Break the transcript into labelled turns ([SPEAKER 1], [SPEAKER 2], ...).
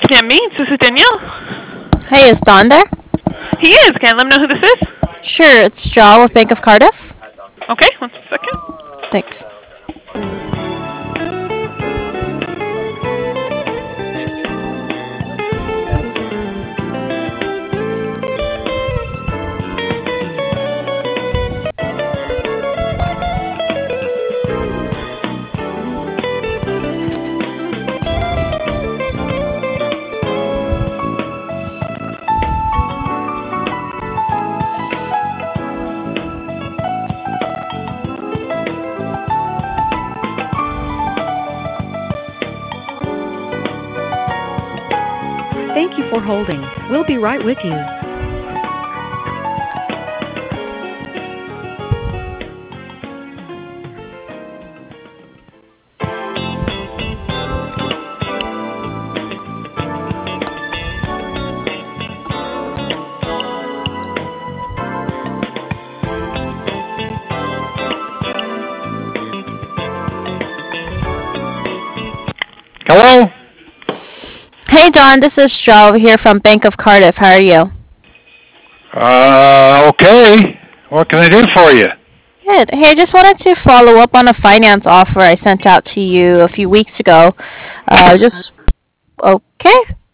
[SPEAKER 1] Yeah, me. This is Danielle.
[SPEAKER 2] Hey, is Don there?
[SPEAKER 1] He is. Can I let him know who this is?
[SPEAKER 2] Sure, it's Jaw with Bank of Cardiff.
[SPEAKER 1] Okay, one second.
[SPEAKER 2] Thanks.
[SPEAKER 3] Thank you for holding. We'll be right with you.
[SPEAKER 4] Hello?
[SPEAKER 2] Hey, Don, this is Jaw over here from Bank of Cardiff. How are you?
[SPEAKER 4] Okay. What can I do for you?
[SPEAKER 2] Good. Hey, I just wanted to follow up on a finance offer I sent out to you a few weeks ago. Just okay.